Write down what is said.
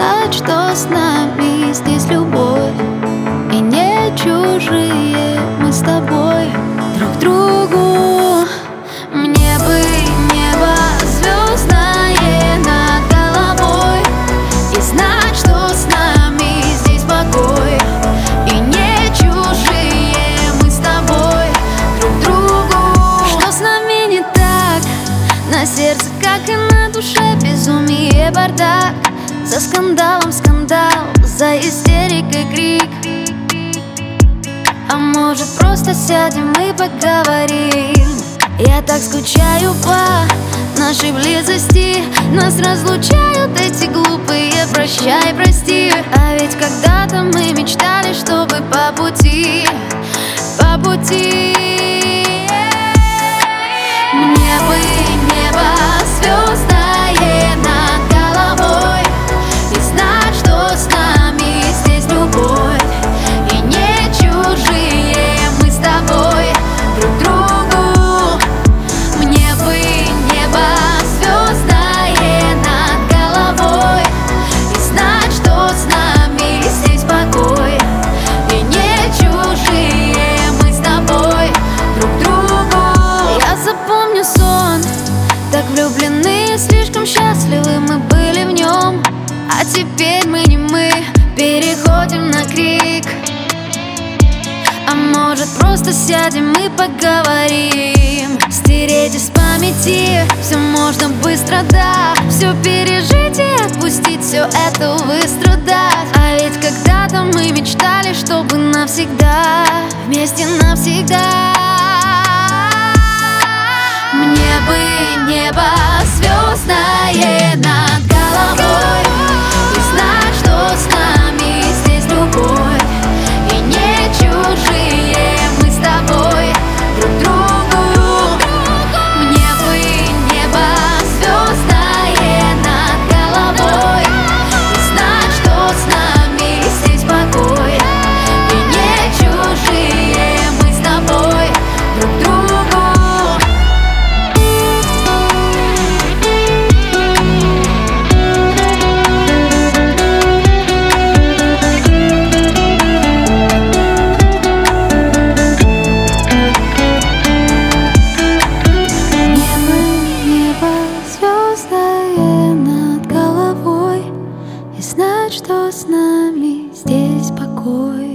знать, что с нами здесь любовь. И не чужие мы с тобой друг другу. Мне бы небо звездное над головой и знать, что с нами здесь покой. И не чужие мы с тобой друг другу. Что с нами не так? На сердце, как и на душе, безумие, бардак. За скандалом скандал, за истерикой крик. А может, просто сядем и поговорим? Я так скучаю по нашей близости. Нас разлучают эти глупые прощай, прости. А ведь когда-то мы мечтали, чтобы по пути, по пути. Мне бы небо звездное над головой и знать, что с нами здесь любовь. И не чужие мы с тобой друг другу. Мне бы небо звездное над головой и знать, что с нами здесь покой. И не чужие мы с тобой друг другу. Я запомню сон, так влюблены, слишком счастливы мы были в нем. А теперь мы не мы, переходим на крик. А может, просто сядем и поговорим? Стереть из памяти все можно быстро, да. Все пережить и отпустить, все это, увы, страдать. А ведь когда-то мы мечтали, чтобы навсегда, вместе навсегда. Мне бы небо звездное над головой и знать, что с нами здесь любовь. И не чужие мы с тобой друг другу. Мне бы небо звездное над головой и знать, что с нами здесь покой. И не чужие мы с тобой друг другу. Знать, что с нами здесь покой.